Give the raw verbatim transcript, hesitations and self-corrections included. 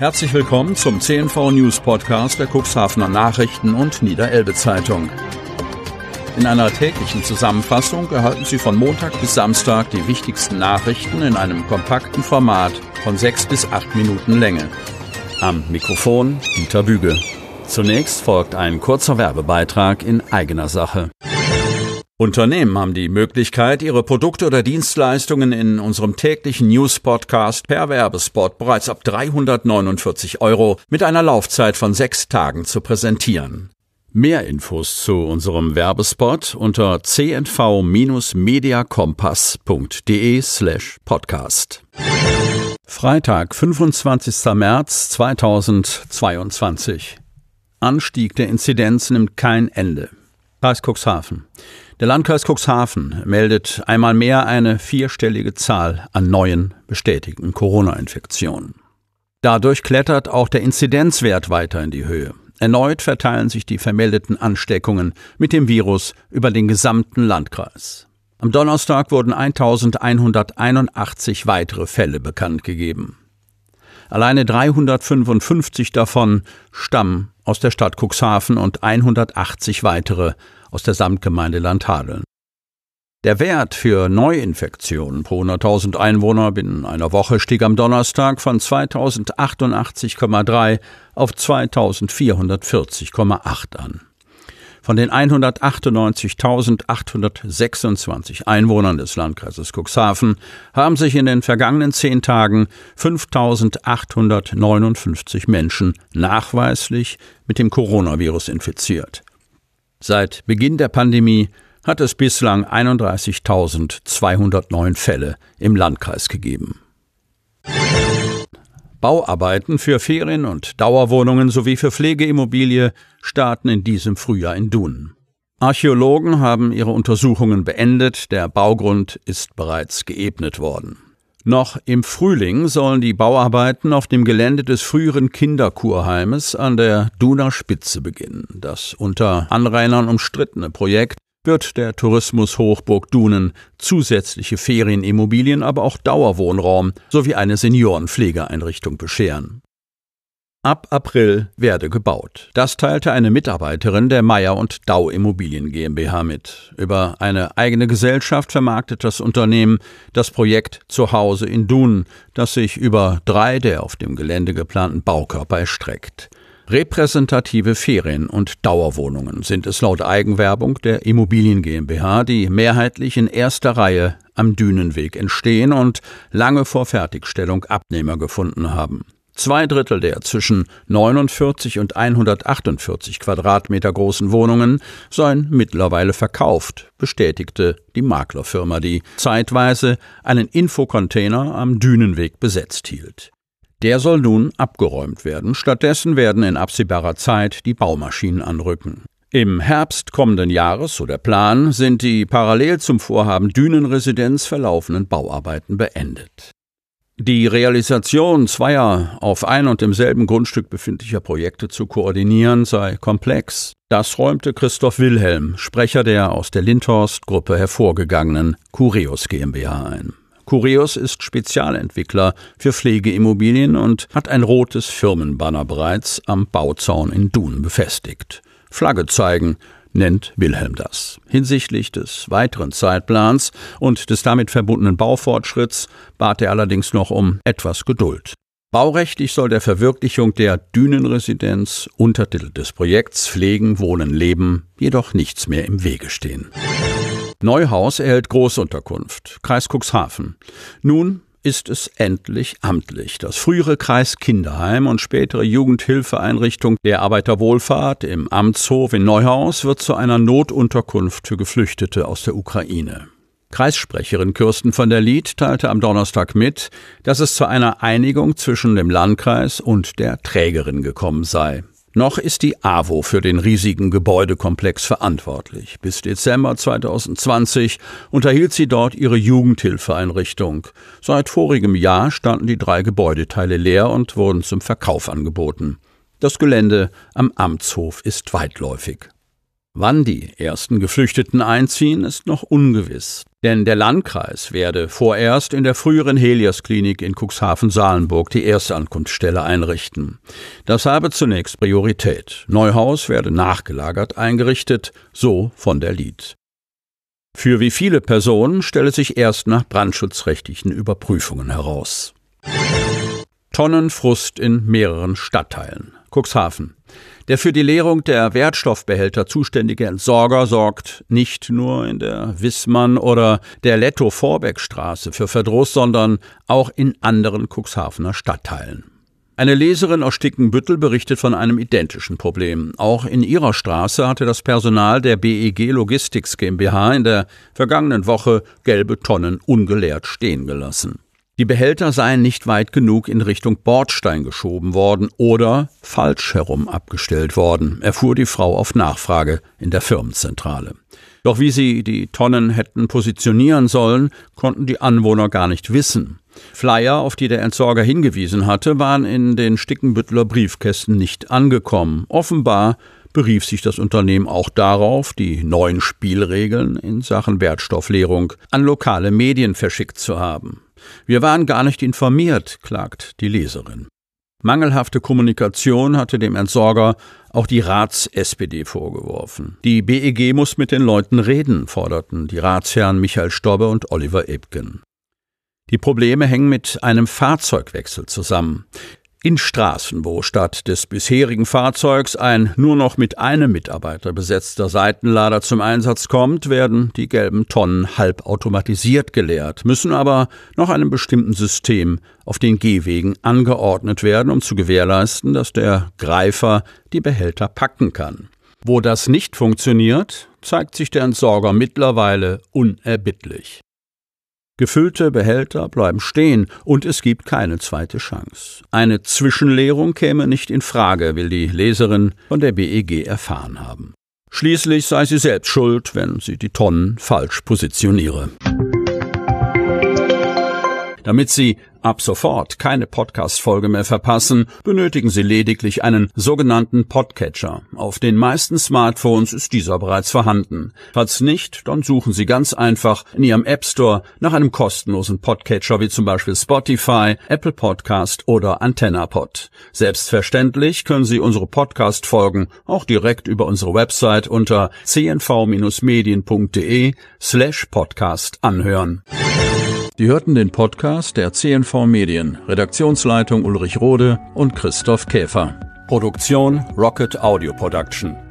Herzlich willkommen zum C N V News Podcast der Cuxhavener Nachrichten und Niederelbe Zeitung. In einer täglichen Zusammenfassung erhalten Sie von Montag bis Samstag die wichtigsten Nachrichten in einem kompakten Format von sechs bis acht Minuten Länge. Am Mikrofon Dieter Büge. Zunächst folgt ein kurzer Werbebeitrag in eigener Sache. Unternehmen haben die Möglichkeit, ihre Produkte oder Dienstleistungen in unserem täglichen News-Podcast per Werbespot bereits ab dreihundertneunundvierzig Euro mit einer Laufzeit von sechs Tagen zu präsentieren. Mehr Infos zu unserem Werbespot unter c n v mediakompass punkt d e slash podcast. Freitag, fünfundzwanzigster März zweitausendzweiundzwanzig. Anstieg der Inzidenz nimmt kein Ende. Kreis Cuxhaven. Der Landkreis Cuxhaven meldet einmal mehr eine vierstellige Zahl an neuen bestätigten Corona-Infektionen. Dadurch klettert auch der Inzidenzwert weiter in die Höhe. Erneut verteilen sich die vermeldeten Ansteckungen mit dem Virus über den gesamten Landkreis. Am Donnerstag wurden eintausendeinhunderteinundachtzig weitere Fälle bekannt gegeben. Alleine dreihundertfünfundfünfzig davon stammen aus der Stadt Cuxhaven und hundertachtzig weitere aus der Samtgemeinde Landhadeln. Der Wert für Neuinfektionen pro hunderttausend Einwohner binnen einer Woche stieg am Donnerstag von zweitausendachtundachtzig Komma drei auf zweitausendvierhundertvierzig Komma acht an. Von den hundertachtundneunzigtausendachthundertsechsundzwanzig Einwohnern des Landkreises Cuxhaven haben sich in den vergangenen zehn Tagen fünftausendachthundertneunundfünfzig Menschen nachweislich mit dem Coronavirus infiziert. Seit Beginn der Pandemie hat es bislang einunddreißigtausendzweihundertneun Fälle im Landkreis gegeben. Bauarbeiten für Ferien- und Dauerwohnungen sowie für Pflegeimmobilie starten in diesem Frühjahr in Dunen. Archäologen haben ihre Untersuchungen beendet, der Baugrund ist bereits geebnet worden. Noch im Frühling sollen die Bauarbeiten auf dem Gelände des früheren Kinderkurheimes an der Duner Spitze beginnen. Das unter Anrainern umstrittene Projekt wird der Tourismushochburg Dunen zusätzliche Ferienimmobilien, aber auch Dauerwohnraum sowie eine Seniorenpflegeeinrichtung bescheren. Ab April werde gebaut. Das teilte eine Mitarbeiterin der Meier und Dau Immobilien GmbH mit. Über eine eigene Gesellschaft vermarktet das Unternehmen das Projekt Zuhause in Dunen, das sich über drei der auf dem Gelände geplanten Baukörper erstreckt. Repräsentative Ferien- und Dauerwohnungen sind es laut Eigenwerbung der Immobilien GmbH, die mehrheitlich in erster Reihe am Dünenweg entstehen und lange vor Fertigstellung Abnehmer gefunden haben. Zwei Drittel der zwischen neunundvierzig und hundertachtundvierzig Quadratmeter großen Wohnungen seien mittlerweile verkauft, bestätigte die Maklerfirma, die zeitweise einen Infocontainer am Dünenweg besetzt hielt. Der soll nun abgeräumt werden. Stattdessen werden in absehbarer Zeit die Baumaschinen anrücken. Im Herbst kommenden Jahres, so der Plan, sind die parallel zum Vorhaben Dünenresidenz verlaufenden Bauarbeiten beendet. Die Realisation zweier auf ein und demselben Grundstück befindlicher Projekte zu koordinieren sei komplex. Das räumte Christoph Wilhelm, Sprecher der aus der Lindhorst-Gruppe hervorgegangenen Cureus GmbH ein. Cureus ist Spezialentwickler für Pflegeimmobilien und hat ein rotes Firmenbanner bereits am Bauzaun in Dunen befestigt. Flagge zeigen nennt Wilhelm das. Hinsichtlich des weiteren Zeitplans und des damit verbundenen Baufortschritts bat er allerdings noch um etwas Geduld. Baurechtlich soll der Verwirklichung der Dünenresidenz, Untertitel des Projekts Pflegen, Wohnen, Leben, jedoch nichts mehr im Wege stehen. Neuhaus erhält Großunterkunft, Kreis Cuxhaven. Nun ist es endlich amtlich. Das frühere Kreiskinderheim und spätere Jugendhilfeeinrichtung der Arbeiterwohlfahrt im Amtshof in Neuhaus wird zu einer Notunterkunft für Geflüchtete aus der Ukraine. Kreissprecherin Kirsten von der Lied teilte am Donnerstag mit, dass es zu einer Einigung zwischen dem Landkreis und der Trägerin gekommen sei. Noch ist die A W O für den riesigen Gebäudekomplex verantwortlich. Bis Dezember zweitausendzwanzig unterhielt sie dort ihre Jugendhilfeeinrichtung. Seit vorigem Jahr standen die drei Gebäudeteile leer und wurden zum Verkauf angeboten. Das Gelände am Amtshof ist weitläufig. Wann die ersten Geflüchteten einziehen, ist noch ungewiss. Denn der Landkreis werde vorerst in der früheren Helios-Klinik in Cuxhaven-Salenburg die Erstankunftsstelle einrichten. Das habe zunächst Priorität. Neuhaus werde nachgelagert eingerichtet, so von der Lied. Für wie viele Personen stelle sich erst nach brandschutzrechtlichen Überprüfungen heraus. Tonnenfrust in mehreren Stadtteilen. Cuxhaven. Der für die Leerung der Wertstoffbehälter zuständige Entsorger sorgt nicht nur in der Wissmann- oder der Lettow-Vorbeck-Straße für Verdruss, sondern auch in anderen Cuxhavener Stadtteilen. Eine Leserin aus Stickenbüttel berichtet von einem identischen Problem. Auch in ihrer Straße hatte das Personal der B E G Logistics GmbH in der vergangenen Woche gelbe Tonnen ungeleert stehen gelassen. Die Behälter seien nicht weit genug in Richtung Bordstein geschoben worden oder falsch herum abgestellt worden, erfuhr die Frau auf Nachfrage in der Firmenzentrale. Doch wie sie die Tonnen hätten positionieren sollen, konnten die Anwohner gar nicht wissen. Flyer, auf die der Entsorger hingewiesen hatte, waren in den Stickenbütteler Briefkästen nicht angekommen. Offenbar berief sich das Unternehmen auch darauf, die neuen Spielregeln in Sachen Wertstoffleerung an lokale Medien verschickt zu haben. Wir waren gar nicht informiert, klagt die Leserin. Mangelhafte Kommunikation hatte dem Entsorger auch die Rats-S P D vorgeworfen. Die B E G muss mit den Leuten reden, forderten die Ratsherren Michael Stobbe und Oliver Ebgen. Die Probleme hängen mit einem Fahrzeugwechsel zusammen. In Straßen, wo statt des bisherigen Fahrzeugs ein nur noch mit einem Mitarbeiter besetzter Seitenlader zum Einsatz kommt, werden die gelben Tonnen halbautomatisiert geleert, müssen aber nach einem bestimmten System auf den Gehwegen angeordnet werden, um zu gewährleisten, dass der Greifer die Behälter packen kann. Wo das nicht funktioniert, zeigt sich der Entsorger mittlerweile unerbittlich. Gefüllte Behälter bleiben stehen und es gibt keine zweite Chance. Eine Zwischenleerung käme nicht in Frage, will die Leserin von der B E G erfahren haben. Schließlich sei sie selbst schuld, wenn sie die Tonnen falsch positioniere. Damit Sie ab sofort keine Podcast-Folge mehr verpassen, benötigen Sie lediglich einen sogenannten Podcatcher. Auf den meisten Smartphones ist dieser bereits vorhanden. Falls nicht, dann suchen Sie ganz einfach in Ihrem App Store nach einem kostenlosen Podcatcher wie zum Beispiel Spotify, Apple Podcast oder AntennaPod. Selbstverständlich können Sie unsere Podcast-Folgen auch direkt über unsere Website unter c n v medien punkt d e slash podcast anhören. Sie hörten den Podcast der C N V Medien, Redaktionsleitung Ulrich Rode und Christoph Käfer. Produktion Rocket Audio Production.